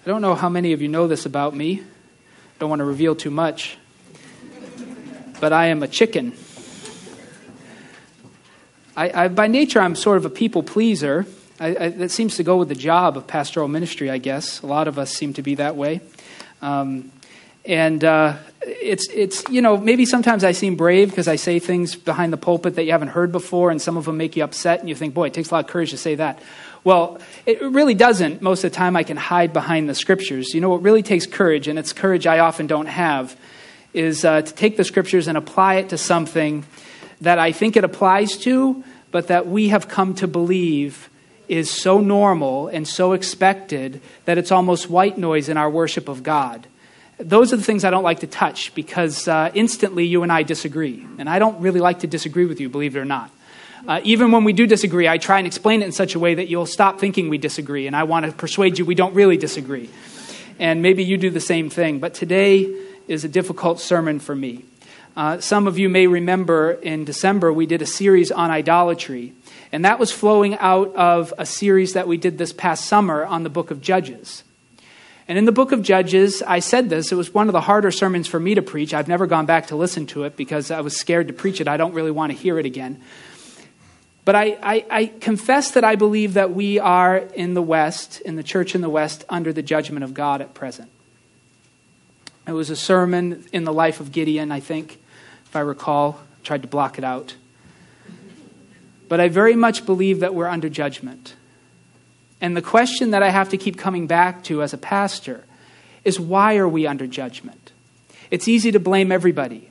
I don't know how many of you know this about me. I don't want to reveal too much. But I am a chicken. By nature, I'm sort of a people pleaser. That seems to go with the job of pastoral ministry, I guess. A lot of us seem to be that way. It's maybe sometimes I seem brave because I say things behind the pulpit that you haven't heard before, and some of them make you upset, and you think, boy, it takes a lot of courage to say that. Well, it really doesn't. Most of the time I can hide behind the scriptures. You know what really takes courage, and it's courage I often don't have, is to take the scriptures and apply it to something that I think it applies to, but that we have come to believe is so normal and so expected that it's almost white noise in our worship of God. Those are the things I don't like to touch because instantly you and I disagree. And I don't really like to disagree with you, believe it or not. Even when we do disagree, I try and explain it in such a way that you'll stop thinking we disagree. And I want to persuade you we don't really disagree. And maybe you do the same thing. But today is a difficult sermon for me. Some of you may remember in December we did a series on idolatry. And that was flowing out of a series that we did this past summer on the book of Judges. And in the book of Judges, I said this, it was one of the harder sermons for me to preach. I've never gone back to listen to it because I was scared to preach it. I don't really want to hear it again. But I confess that I believe that we are in the West, in the church in the West, under the judgment of God at present. It was a sermon in the life of Gideon, I think, if I recall. I tried to block it out. But I very much believe that we're under judgment. And the question that I have to keep coming back to as a pastor is, why are we under judgment? It's easy to blame everybody.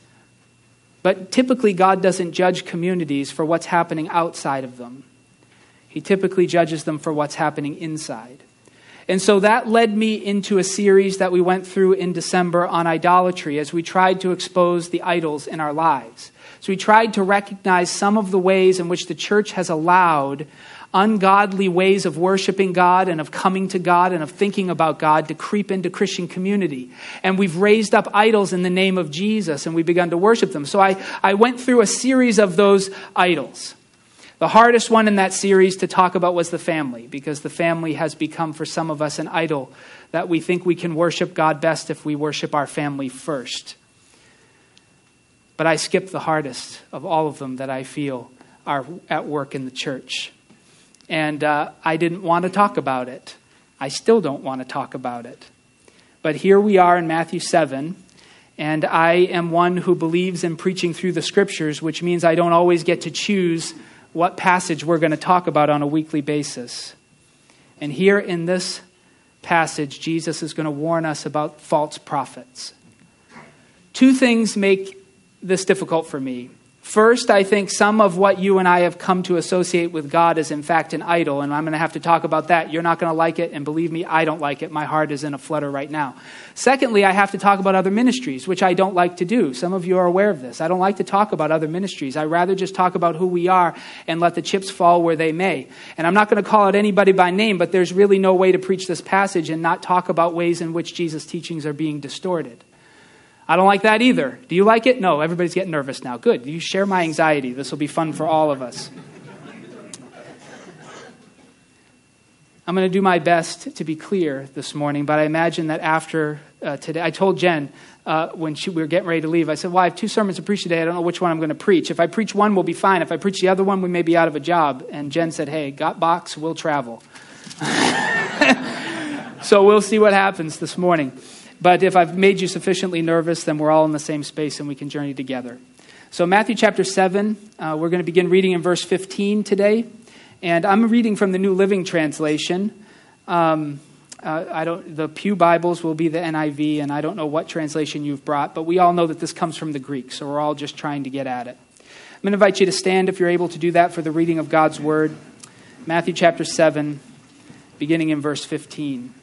But typically God doesn't judge communities for what's happening outside of them. He typically judges them for what's happening inside. And so that led me into a series that we went through in December on idolatry as we tried to expose the idols in our lives. So we tried to recognize some of the ways in which the church has allowed ungodly ways of worshiping God and of coming to God and of thinking about God to creep into Christian community. And we've raised up idols in the name of Jesus and we've begun to worship them. So I went through a series of those idols. The hardest one in that series to talk about was the family, because the family has become for some of us an idol that we think we can worship God best if we worship our family first. But I skipped the hardest of all of them that I feel are at work in the church. And I didn't want to talk about it. I still don't want to talk about it. But here we are in Matthew 7, and I am one who believes in preaching through the scriptures, which means I don't always get to choose what passage we're going to talk about on a weekly basis. And here in this passage, Jesus is going to warn us about false prophets. Two things make this difficult for me. First, I think some of what you and I have come to associate with God is in fact an idol, and I'm going to have to talk about that. You're not going to like it, and believe me, I don't like it. My heart is in a flutter right now. Secondly, I have to talk about other ministries, which I don't like to do. Some of you are aware of this. I don't like to talk about other ministries. I'd rather just talk about who we are and let the chips fall where they may. And I'm not going to call out anybody by name, but there's really no way to preach this passage and not talk about ways in which Jesus' teachings are being distorted. I don't like that either. Do you like it? No, everybody's getting nervous now. Good. You share my anxiety. This will be fun for all of us. I'm going to do my best to be clear this morning, but I imagine that after today, I told Jen when we were getting ready to leave, I said, well, I have 2 sermons to preach today. I don't know which one I'm going to preach. If I preach one, we'll be fine. If I preach the other one, we may be out of a job. And Jen said, hey, got box, we'll travel. So we'll see what happens this morning. But if I've made you sufficiently nervous, then we're all in the same space and we can journey together. So Matthew chapter 7, we're going to begin reading in verse 15 today. And I'm reading from the New Living Translation. The Pew Bibles will be the NIV, and I don't know what translation you've brought, but we all know that this comes from the Greek, so we're all just trying to get at it. I'm going to invite you to stand if you're able to do that for the reading of God's Word. Matthew chapter 7, beginning in verse 15.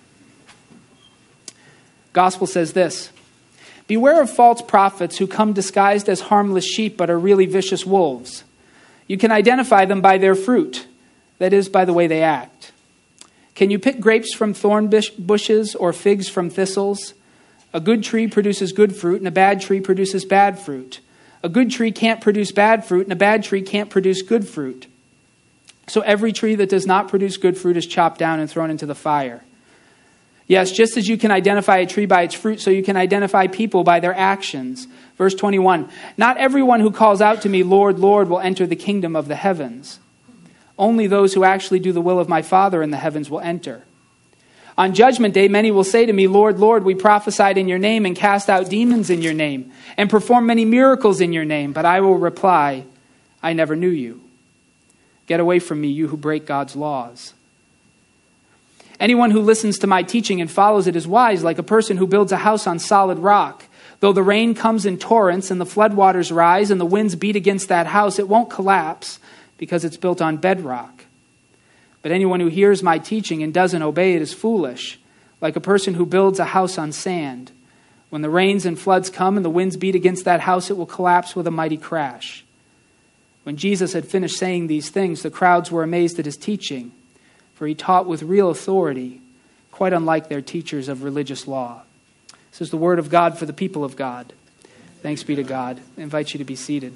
Gospel says this: beware of false prophets who come disguised as harmless sheep but are really vicious wolves. You can identify them by their fruit, that is, by the way they act. Can you pick grapes from thorn bushes or figs from thistles? A good tree produces good fruit and a bad tree produces bad fruit. A good tree can't produce bad fruit and a bad tree can't produce good fruit. So every tree that does not produce good fruit is chopped down and thrown into the fire. Yes, just as you can identify a tree by its fruit, so you can identify people by their actions. Verse 21, not everyone who calls out to me, Lord, Lord, will enter the kingdom of the heavens. Only those who actually do the will of my Father in the heavens will enter. On judgment day, many will say to me, Lord, Lord, we prophesied in your name and cast out demons in your name and performed many miracles in your name. But I will reply, I never knew you. Get away from me, you who break God's laws. Anyone who listens to my teaching and follows it is wise, like a person who builds a house on solid rock. Though the rain comes in torrents and the floodwaters rise and the winds beat against that house, it won't collapse because it's built on bedrock. But anyone who hears my teaching and doesn't obey it is foolish, like a person who builds a house on sand. When the rains and floods come and the winds beat against that house, it will collapse with a mighty crash. When Jesus had finished saying these things, the crowds were amazed at his teaching, for he taught with real authority, quite unlike their teachers of religious law. This is the word of God for the people of God. Thanks be to God. I invite you to be seated.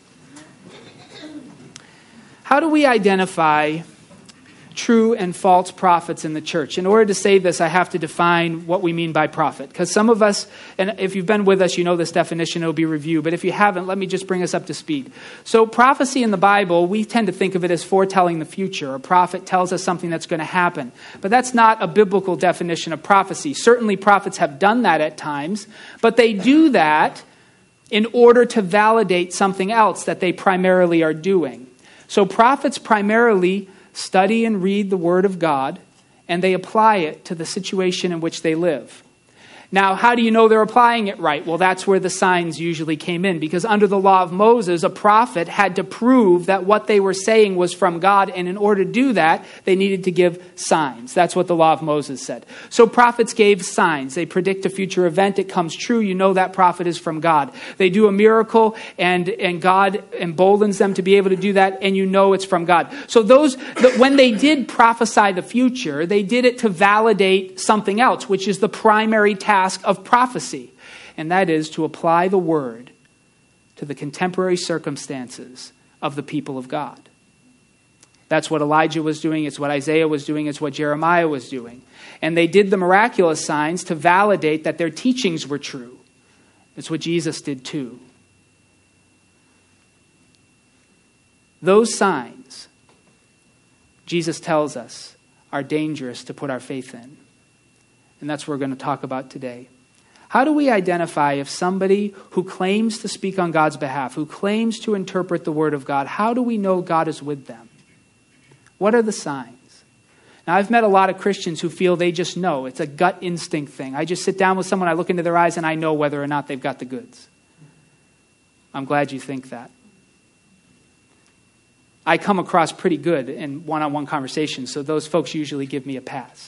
How do we identify true and false prophets in the church? In order to say this, I have to define what we mean by prophet. Because some of us, and if you've been with us, you know this definition, it'll be reviewed. But if you haven't, let me just bring us up to speed. So prophecy in the Bible, we tend to think of it as foretelling the future. A prophet tells us something that's going to happen. But that's not a biblical definition of prophecy. Certainly prophets have done that at times, but they do that in order to validate something else that they primarily are doing. So prophets primarily study and read the Word of God, and they apply it to the situation in which they live. Now, how do you know they're applying it right? Well, that's where the signs usually came in, because under the law of Moses, a prophet had to prove that what they were saying was from God, and in order to do that, they needed to give signs. That's what the law of Moses said. So prophets gave signs. They predict a future event. It comes true. You know that prophet is from God. They do a miracle, and God emboldens them to be able to do that, and you know it's from God. So when they did prophesy the future, they did it to validate something else, which is the primary task of prophecy, and that is to apply the word to the contemporary circumstances of the people of God. That's what Elijah was doing, it's what Isaiah was doing, it's what Jeremiah was doing. And they did the miraculous signs to validate that their teachings were true. It's what Jesus did too. Those signs, Jesus tells us, are dangerous to put our faith in. And that's what we're going to talk about today. How do we identify if somebody who claims to speak on God's behalf, who claims to interpret the Word of God, how do we know God is with them? What are the signs? Now, I've met a lot of Christians who feel they just know. It's a gut instinct thing. I just sit down with someone, I look into their eyes, and I know whether or not they've got the goods. I'm glad you think that. I come across pretty good in one-on-one conversations, so those folks usually give me a pass.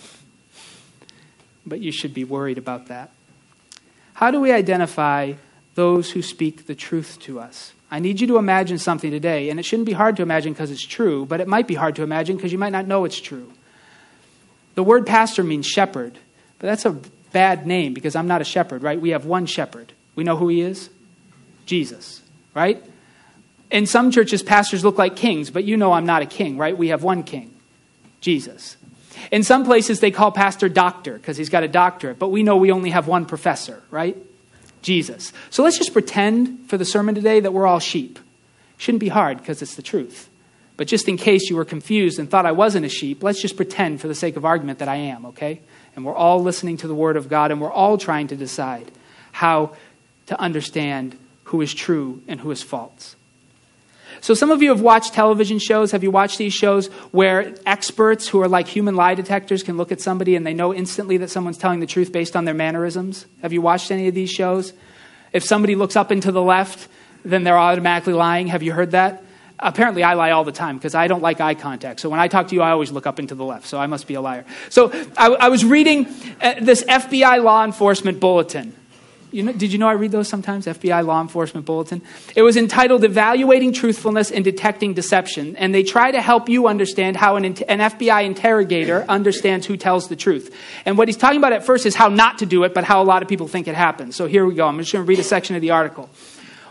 But you should be worried about that. How do we identify those who speak the truth to us? I need you to imagine something today, and it shouldn't be hard to imagine because it's true, but it might be hard to imagine because you might not know it's true. The word pastor means shepherd, but that's a bad name because I'm not a shepherd, right? We have one shepherd. We know who he is? Jesus, right? In some churches, pastors look like kings, but you know I'm not a king, right? We have one king, Jesus. In some places, they call pastor doctor because he's got a doctorate, but we know we only have one professor, right? Jesus. So let's just pretend for the sermon today that we're all sheep. Shouldn't be hard because it's the truth. But just in case you were confused and thought I wasn't a sheep, let's just pretend for the sake of argument that I am, okay? And we're all listening to the Word of God, and we're all trying to decide how to understand who is true and who is false. So some of you have watched television shows. Have you watched these shows where experts who are like human lie detectors can look at somebody and they know instantly that someone's telling the truth based on their mannerisms? Have you watched any of these shows? If somebody looks up and to the left, then they're automatically lying. Have you heard that? Apparently I lie all the time because I don't like eye contact. So when I talk to you, I always look up and to the left. So I must be a liar. So I was reading this FBI law enforcement bulletin. Did you know I read those sometimes? FBI Law Enforcement Bulletin. It was entitled Evaluating Truthfulness and Detecting Deception. And they try to help you understand how an FBI interrogator understands who tells the truth. And what he's talking about at first is how not to do it, but how a lot of people think it happens. So here we go. I'm just going to read a section of the article.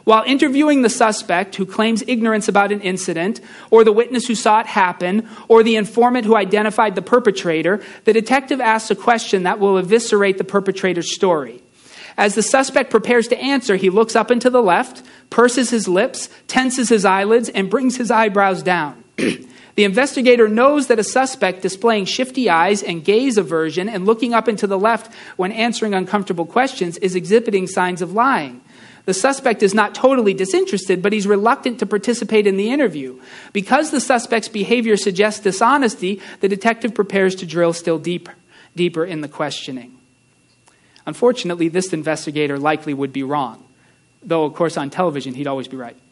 While interviewing the suspect who claims ignorance about an incident, or the witness who saw it happen, or the informant who identified the perpetrator, the detective asks a question that will eviscerate the perpetrator's story. As the suspect prepares to answer, he looks up and to the left, purses his lips, tenses his eyelids, and brings his eyebrows down. The investigator knows that a suspect displaying shifty eyes and gaze aversion and looking up and to the left when answering uncomfortable questions is exhibiting signs of lying. The suspect is not totally disinterested, but he's reluctant to participate in the interview. Because the suspect's behavior suggests dishonesty, the detective prepares to drill still deeper in the questioning. Unfortunately, this investigator likely would be wrong, though, of course, on television, he'd always be right.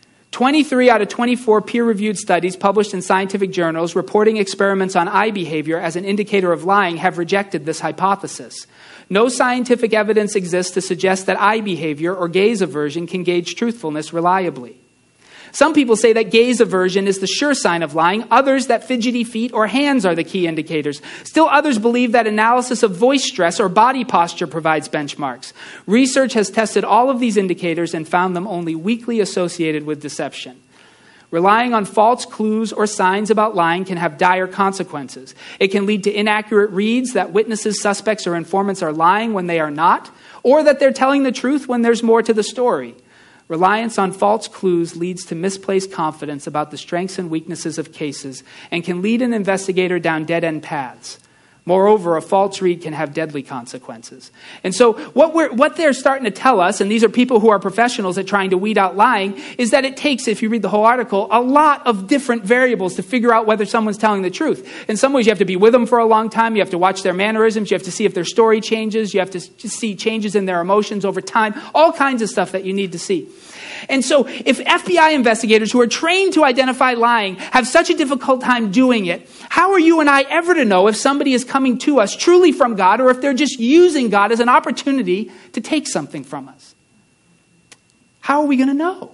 23 out of 24 peer-reviewed studies published in scientific journals reporting experiments on eye behavior as an indicator of lying have rejected this hypothesis. No scientific evidence exists to suggest that eye behavior or gaze aversion can gauge truthfulness reliably. Some people say that gaze aversion is the sure sign of lying, others that fidgety feet or hands are the key indicators. Still others believe that analysis of voice stress or body posture provides benchmarks. Research has tested all of these indicators and found them only weakly associated with deception. Relying on false clues or signs about lying can have dire consequences. It can lead to inaccurate reads that witnesses, suspects, or informants are lying when they are not, or that they're telling the truth when there's more to the story. Reliance on false clues leads to misplaced confidence about the strengths and weaknesses of cases and can lead an investigator down dead-end paths. Moreover, a false read can have deadly consequences. And so what they're starting to tell us, and these are people who are professionals at trying to weed out lying, is that it takes, if you read the whole article, a lot of different variables to figure out whether someone's telling the truth. In some ways, you have to be with them for a long time. You have to watch their mannerisms. You have to see if their story changes. You have to see changes in their emotions over time. All kinds of stuff that you need to see. And so if FBI investigators who are trained to identify lying have such a difficult time doing it, how are you and I ever to know if somebody is coming to us truly from God or if they're just using God as an opportunity to take something from us? How are we going to know?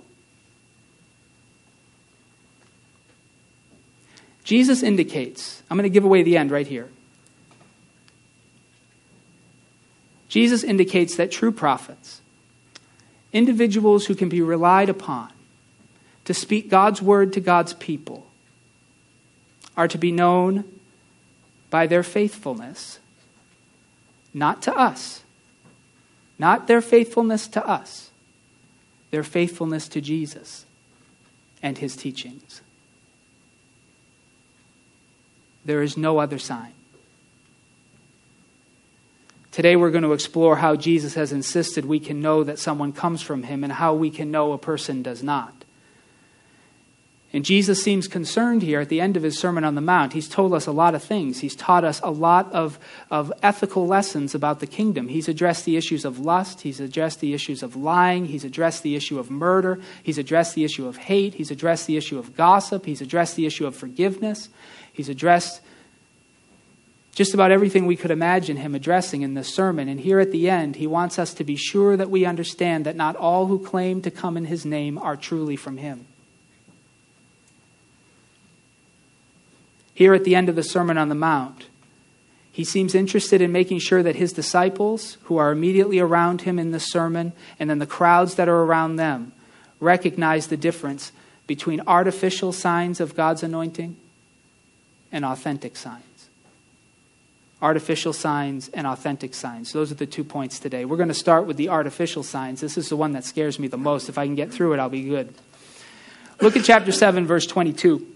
Jesus indicates, I'm going to give away the end right here. Jesus indicates that true prophets, individuals who can be relied upon to speak God's word to God's people, are to be known by their faithfulness, not to us, not their faithfulness to us, their faithfulness to Jesus and his teachings. There is no other sign. Today we're going to explore how Jesus has insisted we can know that someone comes from him and how we can know a person does not. And Jesus seems concerned here at the end of his Sermon on the Mount. He's told us a lot of things. He's taught us a lot of ethical lessons about the kingdom. He's addressed the issues of lust. He's addressed the issues of lying. He's addressed the issue of murder. He's addressed the issue of hate. He's addressed the issue of gossip. He's addressed the issue of forgiveness. He's addressed just about everything we could imagine him addressing in this sermon. And here at the end, he wants us to be sure that we understand that not all who claim to come in his name are truly from him. Here at the end of the Sermon on the Mount, he seems interested in making sure that his disciples, who are immediately around him in the sermon, and then the crowds that are around them, recognize the difference between artificial signs of God's anointing and authentic signs. Artificial signs and authentic signs. Those are the 2 points today. We're going to start with the artificial signs. This is the one that scares me the most. If I can get through it, I'll be good. Look at chapter 7, verse 22.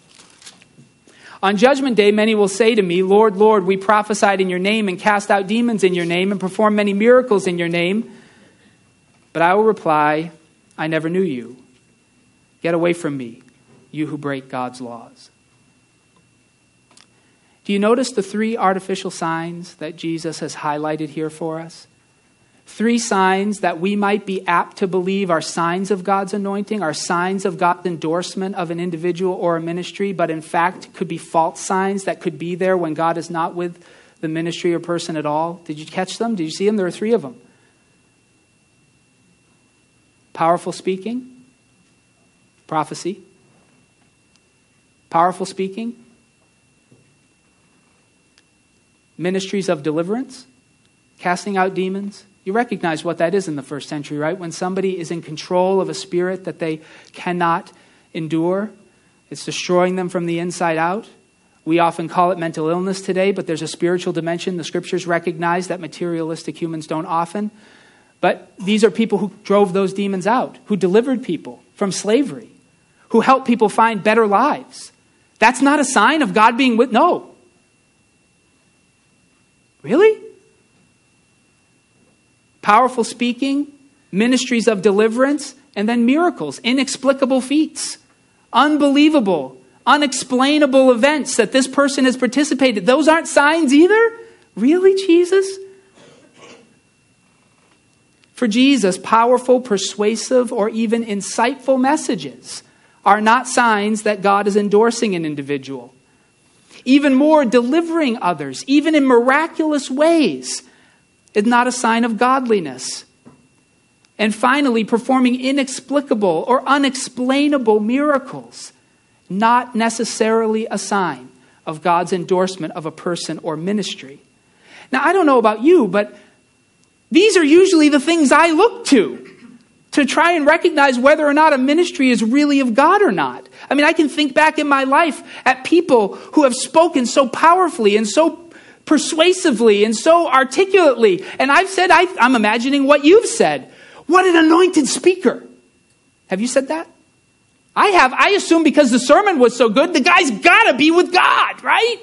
On judgment day, many will say to me, Lord, Lord, we prophesied in your name and cast out demons in your name and performed many miracles in your name. But I will reply, I never knew you. Get away from me, you who break God's laws. Do you notice the 3 artificial signs that Jesus has highlighted here for us? 3 signs that we might be apt to believe are signs of God's anointing, are signs of God's endorsement of an individual or a ministry, but in fact could be false signs that could be there when God is not with the ministry or person at all. Did you catch them? Did you see them? There are 3 of them. Powerful speaking, prophecy. Powerful speaking, ministries of deliverance, casting out demons, You recognize what that is in the first century, right? When somebody is in control of a spirit that they cannot endure, it's destroying them from the inside out. We often call it mental illness today, but there's a spiritual dimension. The scriptures recognize that materialistic humans don't often. But these are people who drove those demons out, who delivered people from slavery, who helped people find better lives. That's not a sign of God being with. No. Really? Powerful speaking, ministries of deliverance, and then miracles, inexplicable feats, unbelievable, unexplainable events that this person has participated. Those aren't signs either? Really, Jesus? For Jesus, powerful, persuasive, or even insightful messages are not signs that God is endorsing an individual. Even more, delivering others, even in miraculous ways, is not a sign of godliness. And finally, performing inexplicable or unexplainable miracles, not necessarily a sign of God's endorsement of a person or ministry. Now, I don't know about you, but these are usually the things I look to try and recognize whether or not a ministry is really of God or not. I mean, I can think back in my life at people who have spoken so powerfully and so persuasively and so articulately. And I've said, I'm imagining what you've said. What an anointed speaker. Have you said that? I have. I assume because the sermon was so good, the guy's got to be with God, right?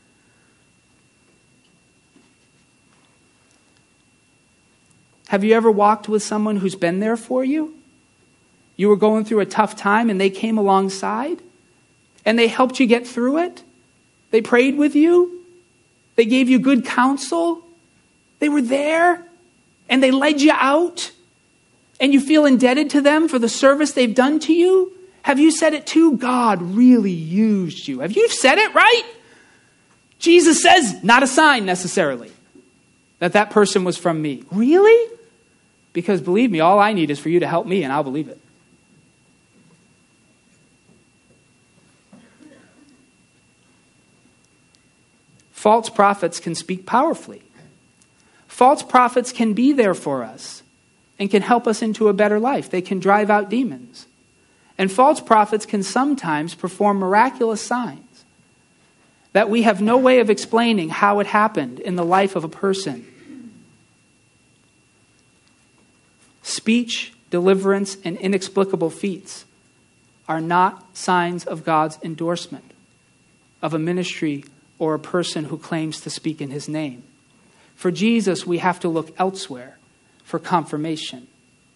Have you ever walked with someone who's been there for you? You were going through a tough time and they came alongside and they helped you get through it. They prayed with you. They gave you good counsel. They were there and they led you out and you feel indebted to them for the service they've done to you. Have you said it too? God really used you. Have you said it, right? Jesus says, not a sign necessarily that person was from me. Really? Because believe me, all I need is for you to help me and I'll believe it. False prophets can speak powerfully. False prophets can be there for us and can help us into a better life. They can drive out demons. And false prophets can sometimes perform miraculous signs that we have no way of explaining how it happened in the life of a person. Speech, deliverance, and inexplicable feats are not signs of God's endorsement of a ministry or a person who claims to speak in his name. For Jesus, we have to look elsewhere for confirmation.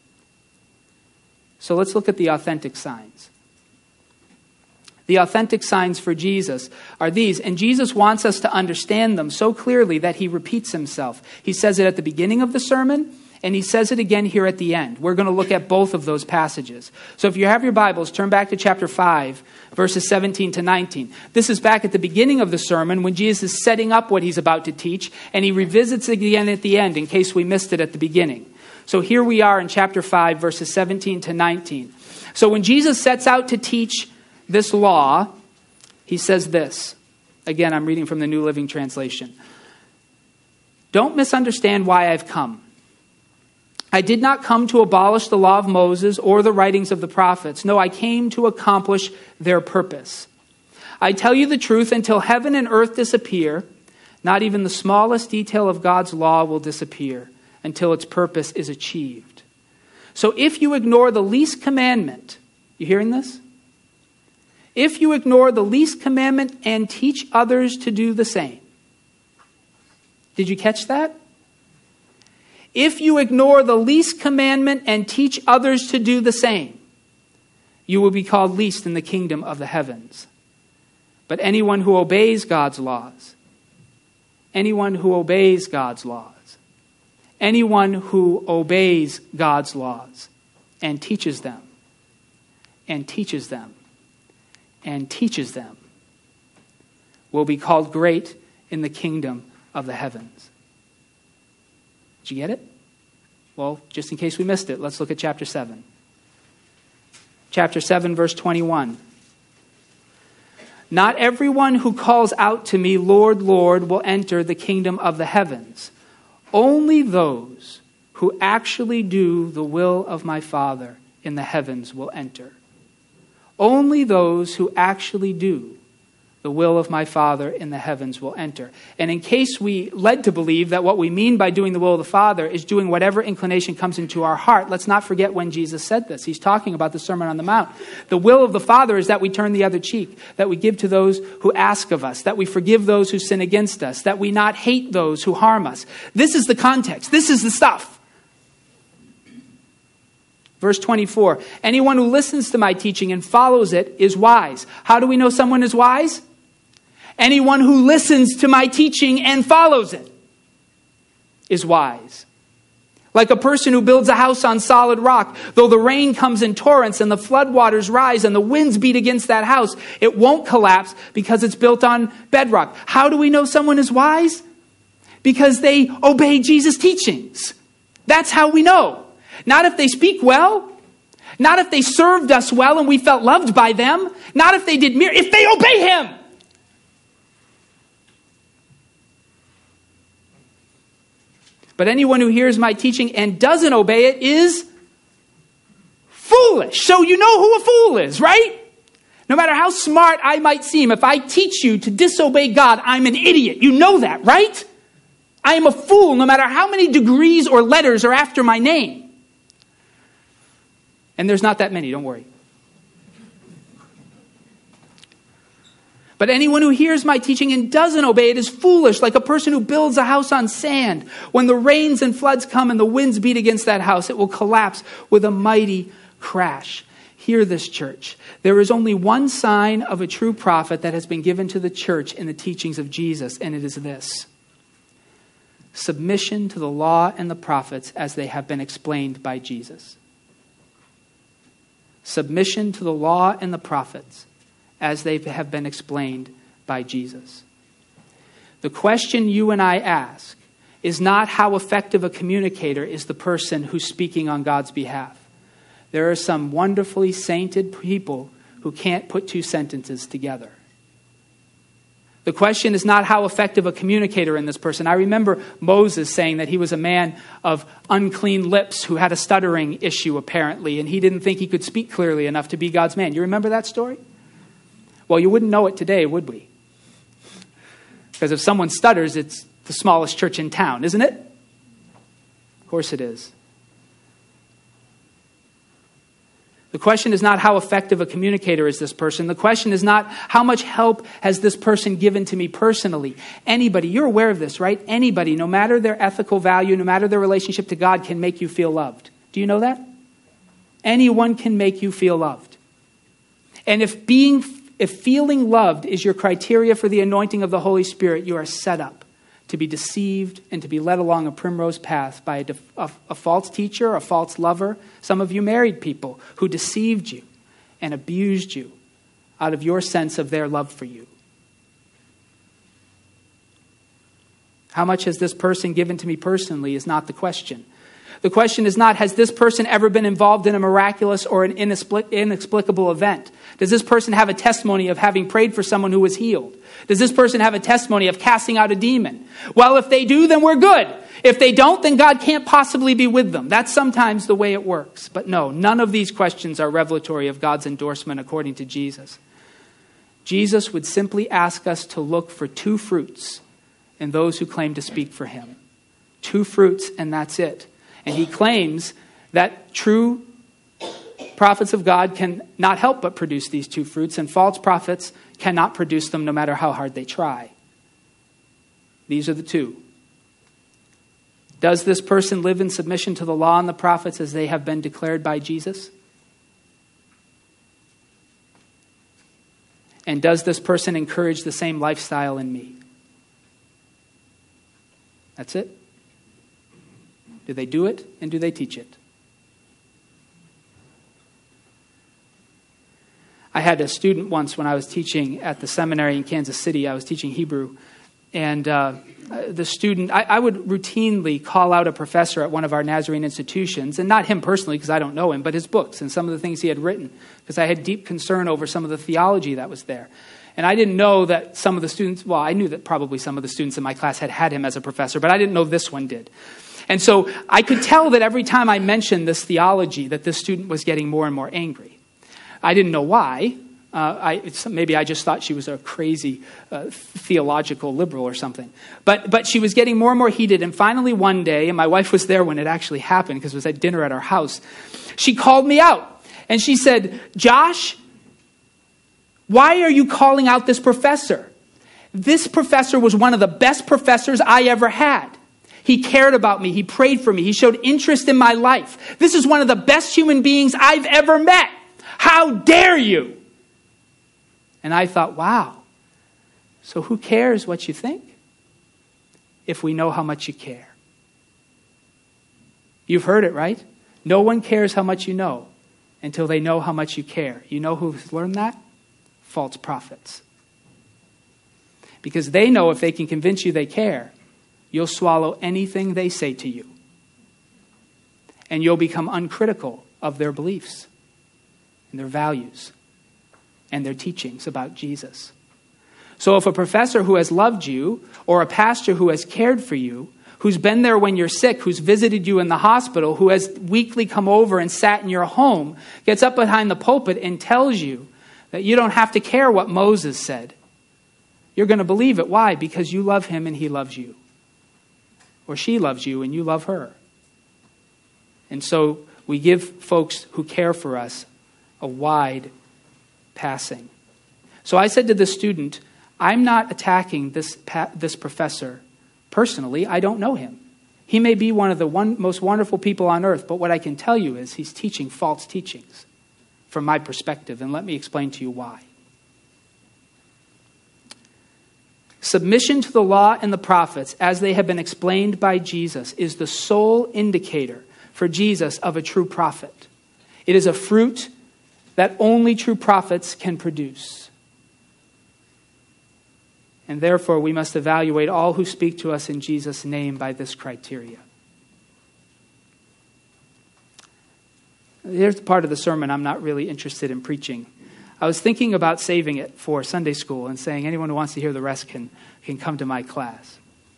So let's look at the authentic signs. The authentic signs for Jesus are these, and Jesus wants us to understand them so clearly that he repeats himself. He says it at the beginning of the sermon, and he says it again here at the end. We're going to look at both of those passages. So if you have your Bibles, turn back to chapter 5, verses 17 to 19. This is back at the beginning of the sermon when Jesus is setting up what he's about to teach, and he revisits it again at the end in case we missed it at the beginning. So here we are in chapter 5, verses 17 to 19. So when Jesus sets out to teach this law, he says this. Again, I'm reading from the New Living Translation. Don't misunderstand why I've come. I did not come to abolish the law of Moses or the writings of the prophets. No, I came to accomplish their purpose. I tell you the truth, until heaven and earth disappear, not even the smallest detail of God's law will disappear until its purpose is achieved. So if you ignore the least commandment, you hearing this? If you ignore the least commandment and teach others to do the same. Did you catch that? If you ignore the least commandment and teach others to do the same, you will be called least in the kingdom of the heavens. But anyone who obeys God's laws, anyone who obeys God's laws, anyone who obeys God's laws and teaches them, and teaches them, and teaches them, will be called great in the kingdom of the heavens. Did you get it? Well, just in case we missed it, let's look at chapter 7. Chapter 7, verse 21. Not everyone who calls out to me, Lord, Lord, will enter the kingdom of the heavens. Only those who actually do the will of my Father in the heavens will enter. Only those who actually do the will of my Father in the heavens will enter. And in case we led to believe that what we mean by doing the will of the Father is doing whatever inclination comes into our heart, let's not forget when Jesus said this. He's talking about the Sermon on the Mount. The will of the Father is that we turn the other cheek, that we give to those who ask of us, that we forgive those who sin against us, that we not hate those who harm us. This is the context. This is the stuff. Verse 24, anyone who listens to my teaching and follows it is wise. How do we know someone is wise? Anyone who listens to my teaching and follows it is wise. Like a person who builds a house on solid rock, though the rain comes in torrents and the floodwaters rise and the winds beat against that house, it won't collapse because it's built on bedrock. How do we know someone is wise? Because they obey Jesus' teachings. That's how we know. Not if they speak well, not if they served us well and we felt loved by them, not if they did miracles, if they obey him. But anyone who hears my teaching and doesn't obey it is foolish. So you know who a fool is, right? No matter how smart I might seem, if I teach you to disobey God, I'm an idiot. You know that, right? I am a fool no matter how many degrees or letters are after my name. And there's not that many, don't worry. But anyone who hears my teaching and doesn't obey it is foolish, like a person who builds a house on sand. When the rains and floods come and the winds beat against that house, it will collapse with a mighty crash. Hear this, church. There is only one sign of a true prophet that has been given to the church in the teachings of Jesus, and it is this: submission to the law and the prophets as they have been explained by Jesus. Submission to the law and the prophets as they have been explained by Jesus. The question you and I ask is not how effective a communicator is the person who's speaking on God's behalf. There are some wonderfully sainted people who can't put two sentences together. The question is not how effective a communicator in this person. I remember Moses saying that he was a man of unclean lips who had a stuttering issue apparently, and he didn't think he could speak clearly enough to be God's man. You remember that story? Well, you wouldn't know it today, would we? Because if someone stutters, it's the smallest church in town, isn't it? Of course it is. The question is not how effective a communicator is this person. The question is not how much help has this person given to me personally. Anybody, you're aware of this, right? Anybody, no matter their ethical value, no matter their relationship to God, can make you feel loved. Do you know that? Anyone can make you feel loved. And if feeling loved is your criteria for the anointing of the Holy Spirit, you are set up to be deceived and to be led along a primrose path by a false teacher, a false lover. Some of you married people who deceived you and abused you out of your sense of their love for you. How much has this person given to me personally is not the question. The question is not, has this person ever been involved in a miraculous or an inexplicable event? Does this person have a testimony of having prayed for someone who was healed? Does this person have a testimony of casting out a demon? Well, if they do, then we're good. If they don't, then God can't possibly be with them. That's sometimes the way it works. But no, none of these questions are revelatory of God's endorsement according to Jesus. Jesus would simply ask us to look for two fruits in those who claim to speak for him. Two fruits, and that's it. And he claims that true prophets of God can not help but produce these two fruits, and false prophets cannot produce them no matter how hard they try. These are the two. Does this person live in submission to the law and the prophets as they have been declared by Jesus? And does this person encourage the same lifestyle in me? That's it. Do they do it, and do they teach it? I had a student once when I was teaching at the seminary in Kansas City. I was teaching Hebrew. And the student, I would routinely call out a professor at one of our Nazarene institutions, and not him personally because I don't know him, but his books and some of the things he had written, because I had deep concern over some of the theology that was there. And I didn't know that some of the students, well, I knew that probably some of the students in my class had him as a professor, but I didn't know this one did. And so I could tell that every time I mentioned this theology, that this student was getting more and more angry. I didn't know why. Maybe I just thought she was a crazy theological liberal or something. But she was getting more and more heated. And finally one day, and my wife was there when it actually happened because it was at dinner at our house, she called me out. And she said, "Josh, why are you calling out this professor? This professor was one of the best professors I ever had. He cared about me. He prayed for me. He showed interest in my life. This is one of the best human beings I've ever met. How dare you?" And I thought, wow, so who cares what you think if we know how much you care? You've heard it, right? No one cares how much you know until they know how much you care. You know who's learned that? False prophets. Because they know if they can convince you they care, you'll swallow anything they say to you. And you'll become uncritical of their beliefs and their values and their teachings about Jesus. So if a professor who has loved you, or a pastor who has cared for you, who's been there when you're sick, who's visited you in the hospital, who has weekly come over and sat in your home, gets up behind the pulpit and tells you that you don't have to care what Moses said, you're going to believe it. Why? Because you love him and he loves you. Or she loves you and you love her. And so we give folks who care for us a wide passing. So I said to the student, I'm not attacking this professor personally. I don't know him. He may be one of the most wonderful people on earth, but what I can tell you is he's teaching false teachings from my perspective, and let me explain to you why. Submission to the law and the prophets, as they have been explained by Jesus, is the sole indicator for Jesus of a true prophet. It is a fruit that only true prophets can produce. And therefore, we must evaluate all who speak to us in Jesus' name by this criteria. Here's the part of the sermon I'm not really interested in preaching. I was thinking about saving it for Sunday school and saying anyone who wants to hear the rest can come to my class.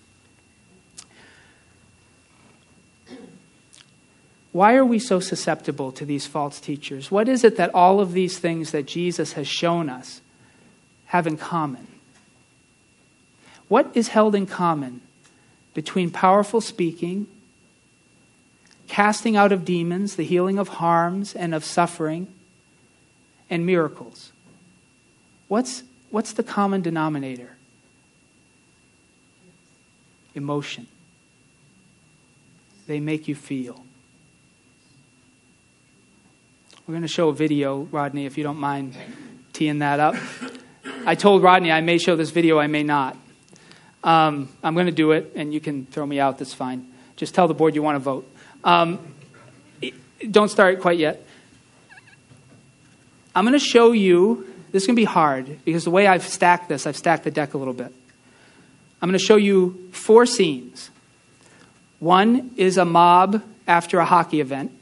Why are we so susceptible to these false teachers? What is it that all of these things that Jesus has shown us have in common? What is held in common between powerful speaking, casting out of demons, the healing of harms and of suffering, and miracles? What's the common denominator? Emotion. They make you feel. We're going to show a video, Rodney, if you don't mind teeing that up. I told Rodney I may show this video, I may not. I'm going to do it, and you can throw me out, that's fine. Just tell the board you want to vote. Don't start quite yet. I'm going to show you, this is going to be hard, because the way I've stacked this, I've stacked the deck a little bit. I'm going to show you 4 scenes. One is a mob after a hockey event.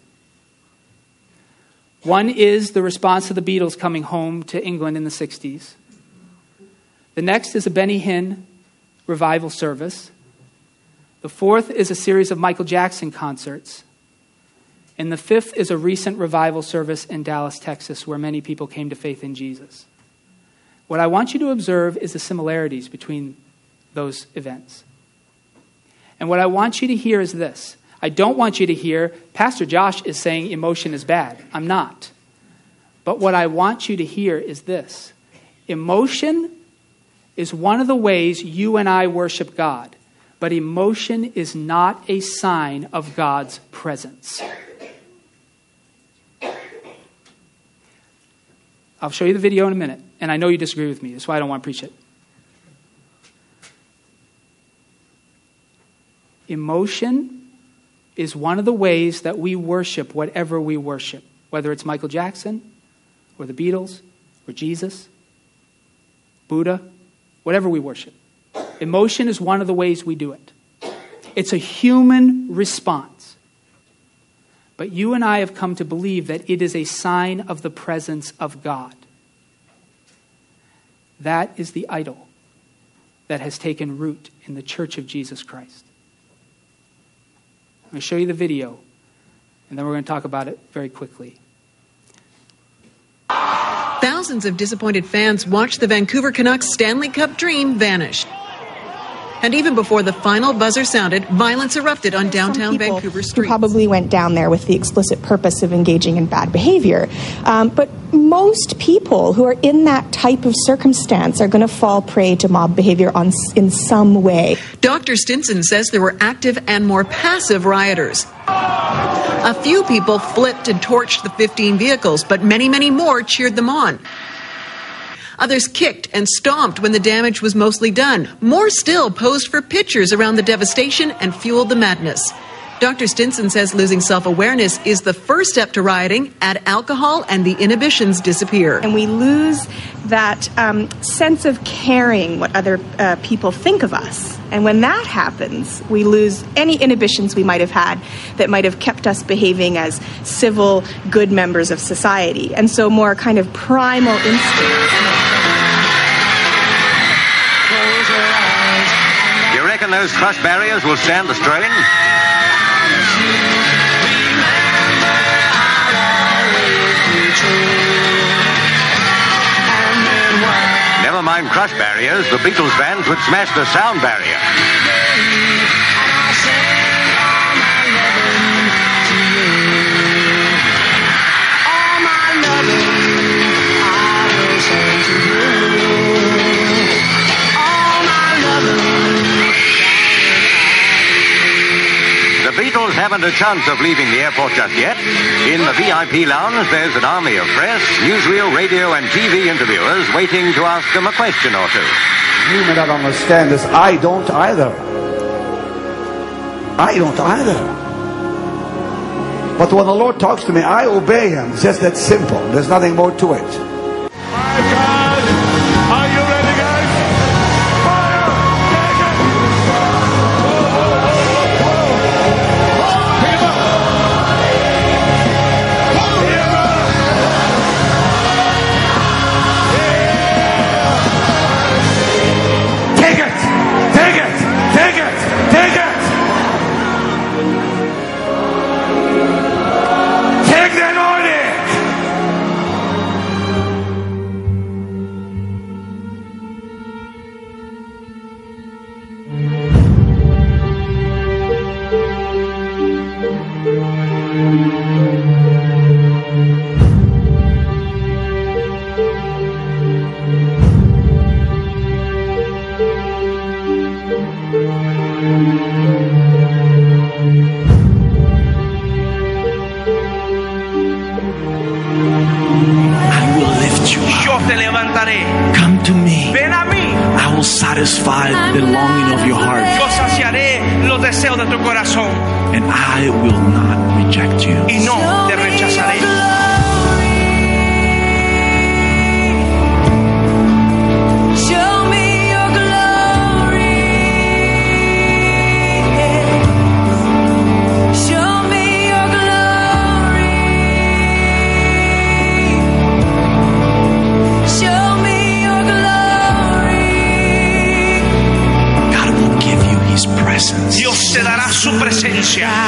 One is the response to the Beatles coming home to England in the 60s. The next is a Benny Hinn revival service. The fourth is a series of Michael Jackson concerts. And the fifth is a recent revival service in Dallas, Texas, where many people came to faith in Jesus. What I want you to observe is the similarities between those events. And what I want you to hear is this. I don't want you to hear, Pastor Josh is saying emotion is bad. I'm not. But what I want you to hear is this. Emotion is one of the ways you and I worship God. But emotion is not a sign of God's presence. I'll show you the video in a minute. And I know you disagree with me. That's why I don't want to preach it. Emotion is one of the ways that we worship whatever we worship. Whether it's Michael Jackson, or the Beatles, or Jesus, Buddha, whatever we worship. Emotion is one of the ways we do it. It's a human response. But you and I have come to believe that it is a sign of the presence of God. That is the idol that has taken root in the Church of Jesus Christ. I'm going to show you the video, and then we're going to talk about it very quickly. Thousands of disappointed fans watched the Vancouver Canucks Stanley Cup dream vanish. And even before the final buzzer sounded, violence erupted on downtown Vancouver streets. Who probably went down there with the explicit purpose of engaging in bad behavior. But most people who are in that type of circumstance are going to fall prey to mob behavior in some way. Dr. Stinson says there were active and more passive rioters. A few people flipped and torched the 15 vehicles, but many, many more cheered them on. Others kicked and stomped when the damage was mostly done. More still posed for pictures around the devastation and fueled the madness. Dr. Stinson says losing self-awareness is the first step to rioting. Add alcohol and the inhibitions disappear. And we lose that sense of caring what other people think of us. And when that happens, we lose any inhibitions we might have had that might have kept us behaving as civil, good members of society. And so more kind of primal instincts. You reckon those crush barriers will stand the strain? Never mind crush barriers, the Beatles fans would smash the sound barrier. The Beatles haven't a chance of leaving the airport just yet. In the VIP lounge, there's an army of press, newsreel, radio, and TV interviewers waiting to ask them a question or two. You may not understand this. I don't either. I don't either. But when the Lord talks to me, I obey Him. It's just that simple. There's nothing more to it. My God, are you ready, guys? Fire! Take it! Take it! Take it! Take it! Take the anointing! I will lift you up. Yo te levantaré. Come to me. Ven a mí. I will satisfy the longing of your heart, Yo saciaré los deseos de tu corazón and I will not reject you. y no te rechazaré. Show me your glory. Show me your glory. Show me your glory. God will give you His presence. Dios te dará su presencia.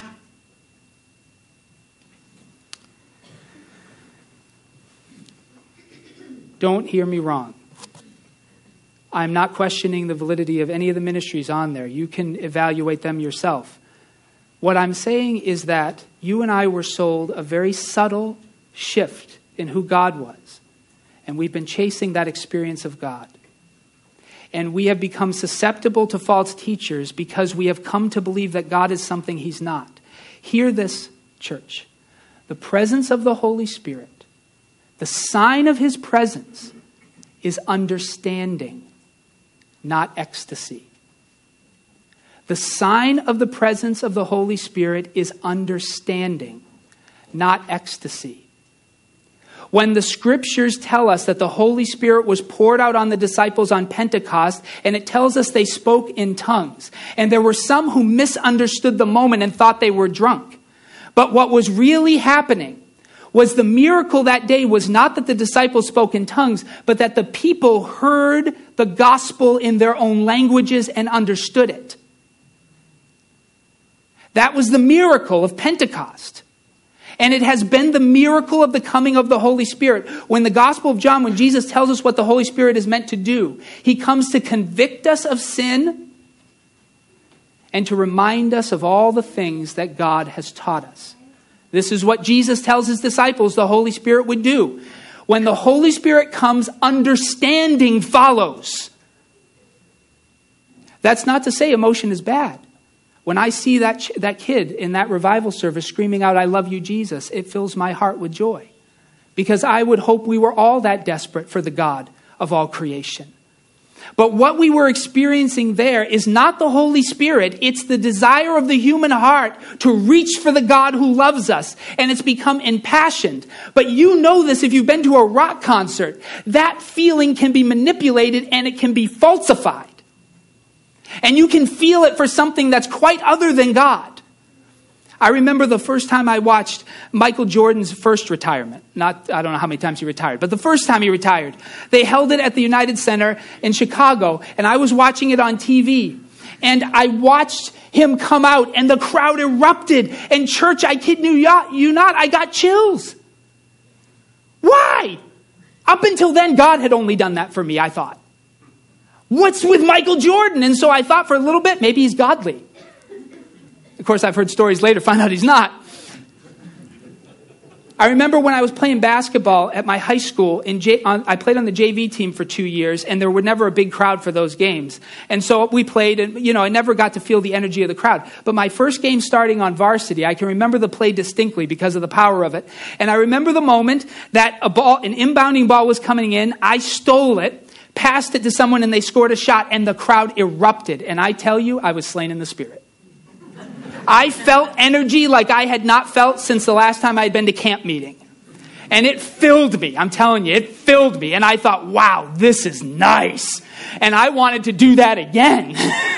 Don't hear me wrong. I'm not questioning the validity of any of the ministries on there. You can evaluate them yourself. What I'm saying is that you and I were sold a very subtle shift in who God was. And we've been chasing that experience of God. And we have become susceptible to false teachers because we have come to believe that God is something He's not. Hear this, church. The presence of the Holy Spirit, the sign of His presence, is understanding, not ecstasy. The sign of the presence of the Holy Spirit is understanding, not ecstasy. When the scriptures tell us that the Holy Spirit was poured out on the disciples on Pentecost, and it tells us they spoke in tongues, and there were some who misunderstood the moment and thought they were drunk. But what was really happening was the miracle that day was not that the disciples spoke in tongues, but that the people heard the gospel in their own languages and understood it. That was the miracle of Pentecost. And it has been the miracle of the coming of the Holy Spirit. When the Gospel of John, when Jesus tells us what the Holy Spirit is meant to do, he comes to convict us of sin and to remind us of all the things that God has taught us. This is what Jesus tells his disciples the Holy Spirit would do. When the Holy Spirit comes, understanding follows. That's not to say emotion is bad. When I see that kid in that revival service screaming out, "I love you, Jesus," it fills my heart with joy. Because I would hope we were all that desperate for the God of all creation. But what we were experiencing there is not the Holy Spirit. It's the desire of the human heart to reach for the God who loves us. And it's become impassioned. But you know this if you've been to a rock concert. That feeling can be manipulated and it can be falsified. And you can feel it for something that's quite other than God. I remember the first time I watched Michael Jordan's first retirement. I don't know how many times he retired, but the first time he retired. They held it at the United Center in Chicago, and I was watching it on TV. And I watched him come out, and the crowd erupted. And church, I kid you not, I got chills. Why? Up until then, God had only done that for me, I thought. What's with Michael Jordan? And so I thought for a little bit, maybe he's godly. Of course, I've heard stories later, find out he's not. I remember when I was playing basketball at my high school, I played on the JV team for 2 years, and there were never a big crowd for those games. And so we played, and I never got to feel the energy of the crowd. But my first game starting on varsity, I can remember the play distinctly because of the power of it. And I remember the moment that an inbounding ball was coming in, I stole it, passed it to someone, and they scored a shot, and the crowd erupted. And I tell you, I was slain in the spirit. I felt energy like I had not felt since the last time I had been to camp meeting. And it filled me. I'm telling you, it filled me. And I thought, wow, this is nice. And I wanted to do that again.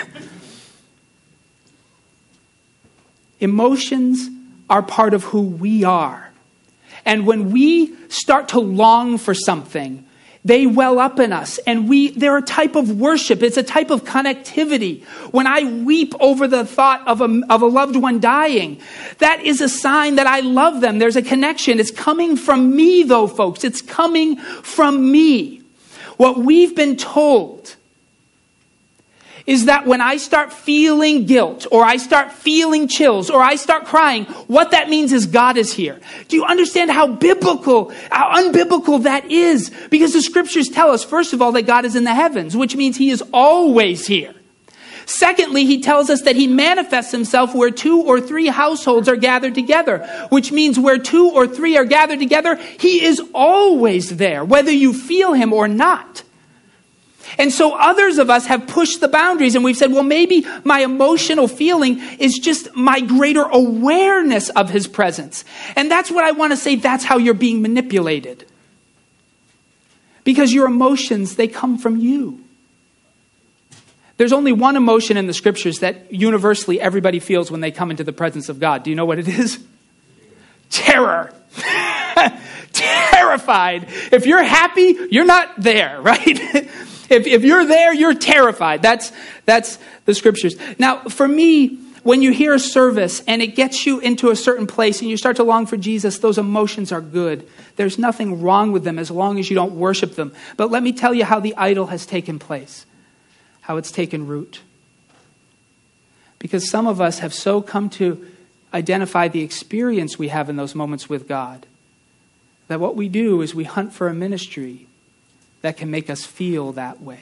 Emotions are part of who we are. And when we start to long for something, they well up in us, and they're a type of worship. It's a type of connectivity. When I weep over the thought of a loved one dying, that is a sign that I love them. There's a connection. It's coming from me, though, folks. It's coming from me. What we've been told is that when I start feeling guilt, or I start feeling chills, or I start crying, what that means is God is here. Do you understand how unbiblical that is? Because the scriptures tell us, first of all, that God is in the heavens, which means he is always here. Secondly, he tells us that he manifests himself where 2 or 3 households are gathered together, which means where 2 or 3 are gathered together, he is always there, whether you feel him or not. And so others of us have pushed the boundaries, and we've said, well, maybe my emotional feeling is just my greater awareness of his presence. And that's what I want to say. That's how you're being manipulated. Because your emotions, they come from you. There's only one emotion in the scriptures that universally everybody feels when they come into the presence of God. Do you know what it is? Terror. Terrified. If you're happy, you're not there, right? If you're there, you're terrified. That's the scriptures. Now, for me, when you hear a service and it gets you into a certain place and you start to long for Jesus, those emotions are good. There's nothing wrong with them as long as you don't worship them. But let me tell you how the idol has taken place, how it's taken root. Because some of us have so come to identify the experience we have in those moments with God that what we do is we hunt for a ministry that can make us feel that way.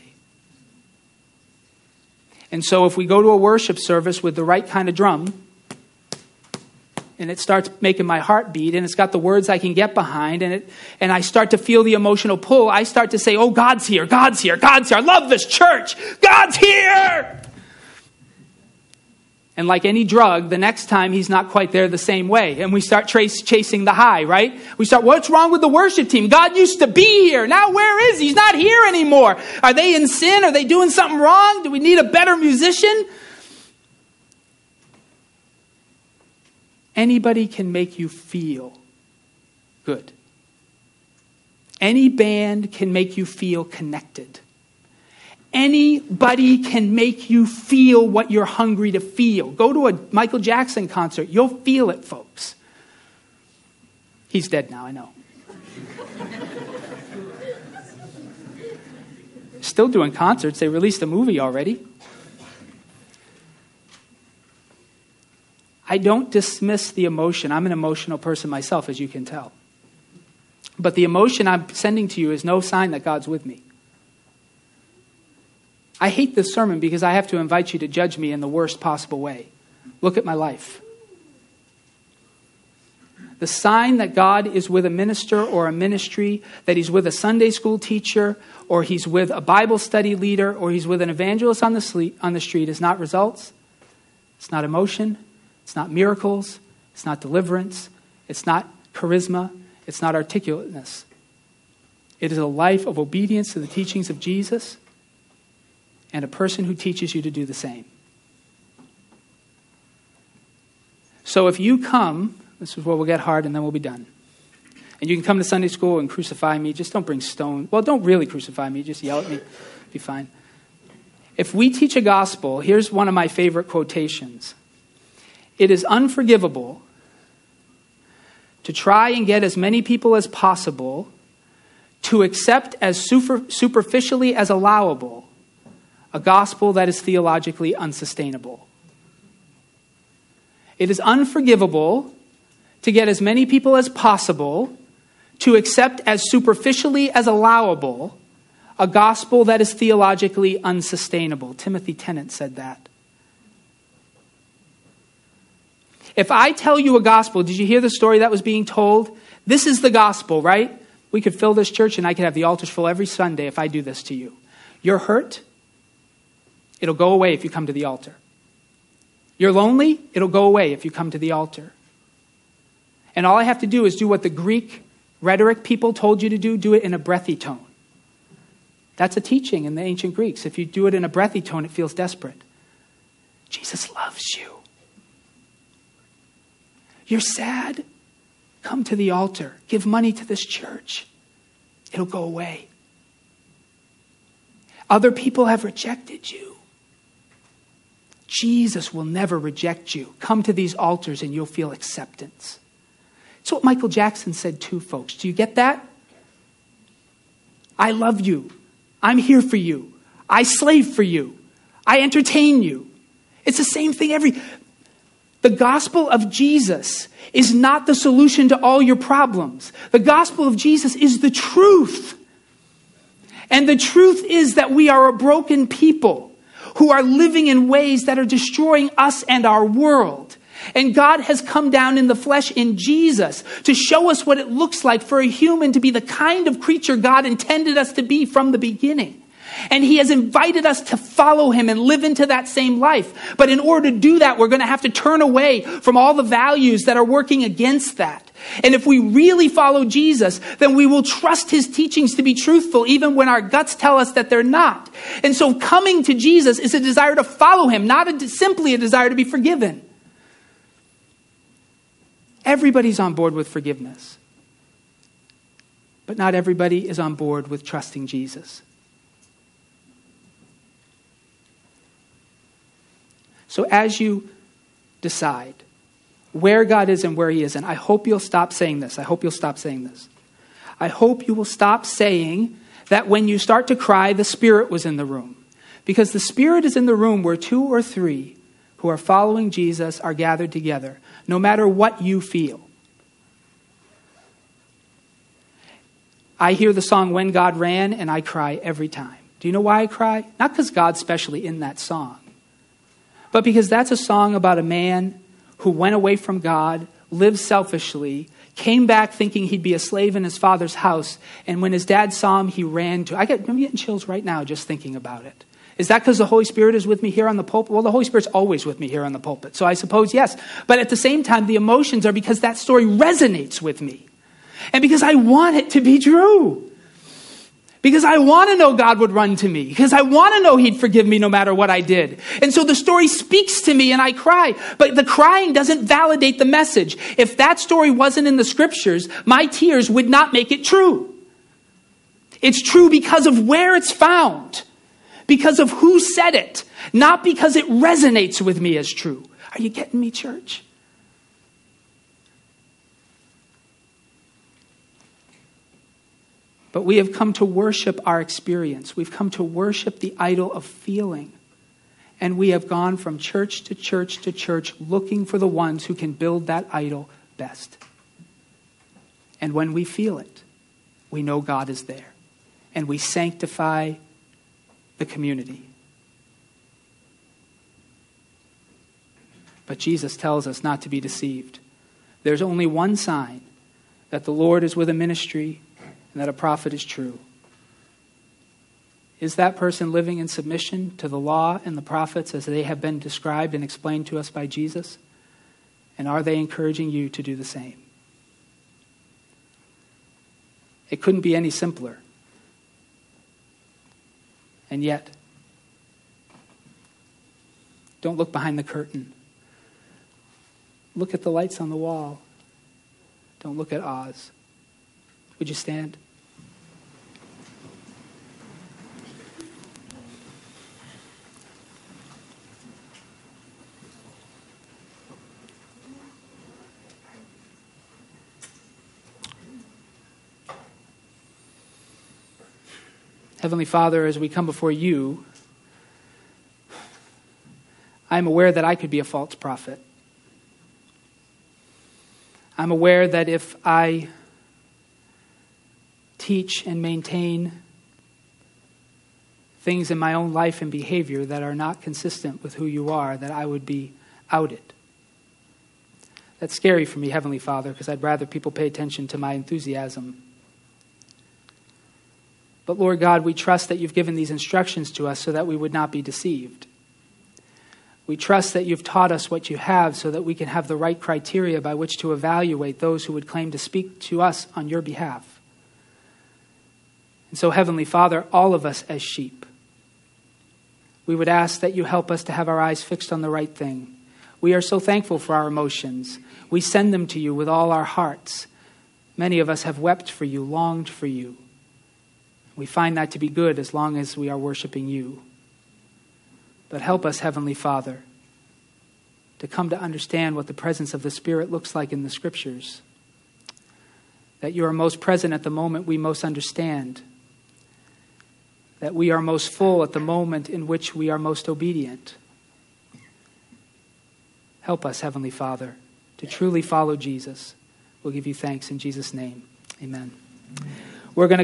And so if we go to a worship service with the right kind of drum, and it starts making my heart beat, and it's got the words I can get behind, and I start to feel the emotional pull, I start to say, oh, God's here, God's here, God's here. I love this church. God's here. And like any drug, the next time he's not quite there the same way. And we start chasing the high, right? We start, what's wrong with the worship team? God used to be here. Now where is he? He's not here anymore. Are they in sin? Are they doing something wrong? Do we need a better musician? Anybody can make you feel good. Any band can make you feel connected. Anybody can make you feel what you're hungry to feel. Go to a Michael Jackson concert. You'll feel it, folks. He's dead now, I know. Still doing concerts. They released a movie already. I don't dismiss the emotion. I'm an emotional person myself, as you can tell. But the emotion I'm sending to you is no sign that God's with me. I hate this sermon because I have to invite you to judge me in the worst possible way. Look at my life. The sign that God is with a minister or a ministry, that he's with a Sunday school teacher, or he's with a Bible study leader, or he's with an evangelist on the street is not results. It's not emotion. It's not miracles. It's not deliverance. It's not charisma. It's not articulateness. It is a life of obedience to the teachings of Jesus and a person who teaches you to do the same. So if you come, this is where we'll get hard and then we'll be done. And you can come to Sunday school and crucify me. Just don't bring stone. Well, don't really crucify me. Just yell at me. Be fine. If we teach a gospel, here's one of my favorite quotations. It is unforgivable to try and get as many people as possible to accept as superficially as allowable a gospel that is theologically unsustainable. It is unforgivable to get as many people as possible to accept as superficially as allowable a gospel that is theologically unsustainable. Timothy Tennant said that. If I tell you a gospel, did you hear the story that was being told? This is the gospel, right? We could fill this church and I could have the altars full every Sunday if I do this to you. You're hurt? It'll go away if you come to the altar. You're lonely? It'll go away if you come to the altar. And all I have to do is do what the Greek rhetoric people told you to do it in a breathy tone. That's a teaching in the ancient Greeks. If you do it in a breathy tone, it feels desperate. Jesus loves you. You're sad? Come to the altar. Give money to this church. It'll go away. Other people have rejected you. Jesus will never reject you. Come to these altars and you'll feel acceptance. It's what Michael Jackson said too, folks. Do you get that? I love you. I'm here for you. I slave for you. I entertain you. It's the same thing The gospel of Jesus is not the solution to all your problems. The gospel of Jesus is the truth. And the truth is that we are a broken people who are living in ways that are destroying us and our world. And God has come down in the flesh in Jesus to show us what it looks like for a human to be the kind of creature God intended us to be from the beginning. And he has invited us to follow him and live into that same life. But in order to do that, we're going to have to turn away from all the values that are working against that. And if we really follow Jesus, then we will trust his teachings to be truthful, even when our guts tell us that they're not. And so coming to Jesus is a desire to follow him, not simply a desire to be forgiven. Everybody's on board with forgiveness. But not everybody is on board with trusting Jesus. So as you decide where God is and where he isn't, I hope you'll stop saying this. I hope you'll stop saying this. I hope you will stop saying that when you start to cry, the Spirit was in the room. Because the Spirit is in the room where 2 or 3 who are following Jesus are gathered together, no matter what you feel. I hear the song When God Ran and I cry every time. Do you know why I cry? Not because God's specially in that song, but because that's a song about a man who went away from God, lived selfishly, came back thinking he'd be a slave in his father's house, and when his dad saw him, he ran to... I'm getting chills right now just thinking about it. Is that because the Holy Spirit is with me here on the pulpit? Well, the Holy Spirit's always with me here on the pulpit, so I suppose yes. But at the same time, the emotions are because that story resonates with me. And because I want it to be true. Because I want to know God would run to me. Because I want to know he'd forgive me no matter what I did. And so the story speaks to me and I cry. But the crying doesn't validate the message. If that story wasn't in the scriptures, my tears would not make it true. It's true because of where it's found. because of who said it, not because it resonates with me as true. Are you getting me, church? But we have come to worship our experience. We've come to worship the idol of feeling. And we have gone from church to church to church looking for the ones who can build that idol best. And when we feel it, we know God is there. And we sanctify the community. But Jesus tells us not to be deceived. There's only one sign that the Lord is with a ministry and that a prophet is true. Is that person living in submission to the law and the prophets as they have been described and explained to us by Jesus? And are they encouraging you to do the same? It couldn't be any simpler. And yet, don't look behind the curtain. Look at the lights on the wall. Don't look at Oz. Would you stand? Heavenly Father, as we come before you, I'm aware that I could be a false prophet. I'm aware that if I teach and maintain things in my own life and behavior that are not consistent with who you are, that I would be outed. That's scary for me, Heavenly Father, because I'd rather people pay attention to my enthusiasm. But Lord God, we trust that you've given these instructions to us so that we would not be deceived. We trust that you've taught us what you have so that we can have the right criteria by which to evaluate those who would claim to speak to us on your behalf. And so, Heavenly Father, all of us as sheep, we would ask that you help us to have our eyes fixed on the right thing. We are so thankful for our emotions. We send them to you with all our hearts. Many of us have wept for you, longed for you. We find that to be good as long as we are worshiping you. But help us, Heavenly Father, to come to understand what the presence of the Spirit looks like in the Scriptures. That you are most present at the moment we most understand. That we are most full at the moment in which we are most obedient. Help us, Heavenly Father, to truly follow Jesus. We'll give you thanks in Jesus' name. Amen. We're going to